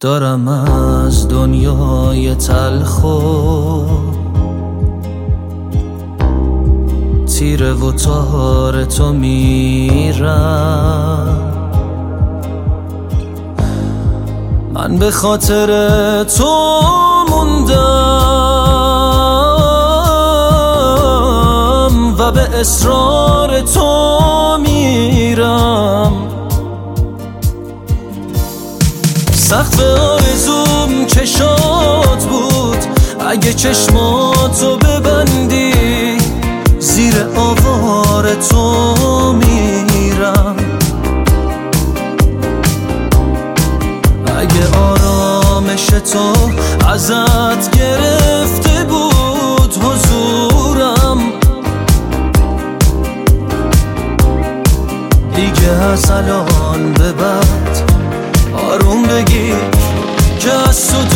دارم از دنیای تلخ و تیره و تار تو میرم. من به خاطر تو موندم و به اصرار تو میرم. سقف آرزوم چشات بود، اگه چشماتو ببندی زیر آوار تو میرم. اگه آرامش تو ازت گرفته بود حضورم، دیگه از الان به بعد آروم بگیر که از تو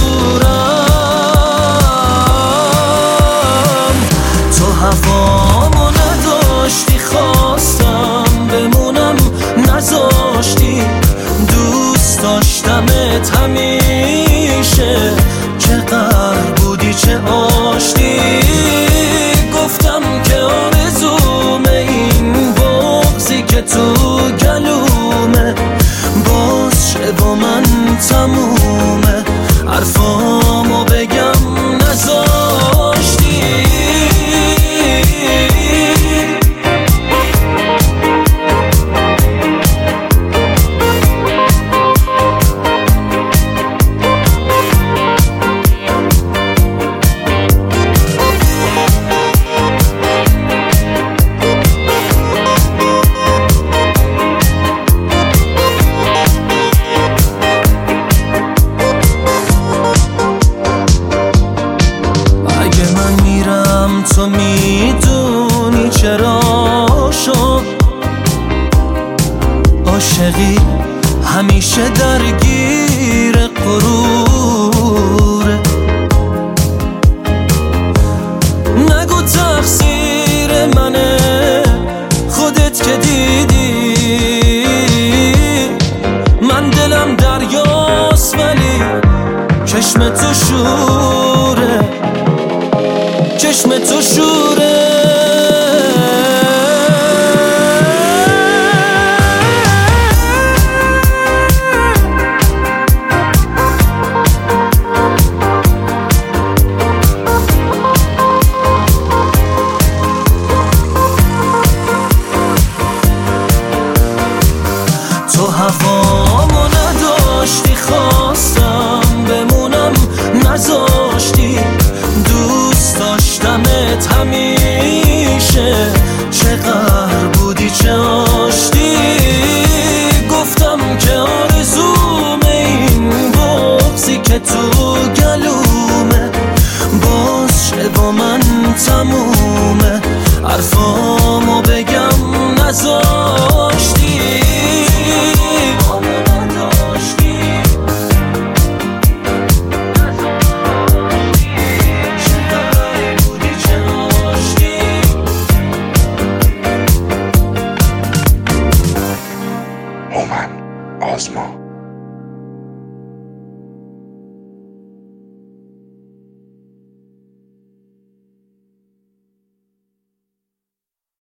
دورم. تو هوامو نداشتی، خواستم بمونم نذاشتی. دوست داشتمت همیشه، چه قهر بودی چه آشتی. گفتم که آرزومه این بغضی که تو گلومه باز شه با من تمومه. حرفامو بگم نذاشتی. تو میدونی چرا شد عاشقی همیشه درگیر غروره. نگو تقصیر منه، خودت که دیدی من دلم دریاست ولی چشم تو شوره، چشم تو شوره. تو هوامو نداشتی، خواستم بمونم نذاشتی. دوست داشتمت همیشه،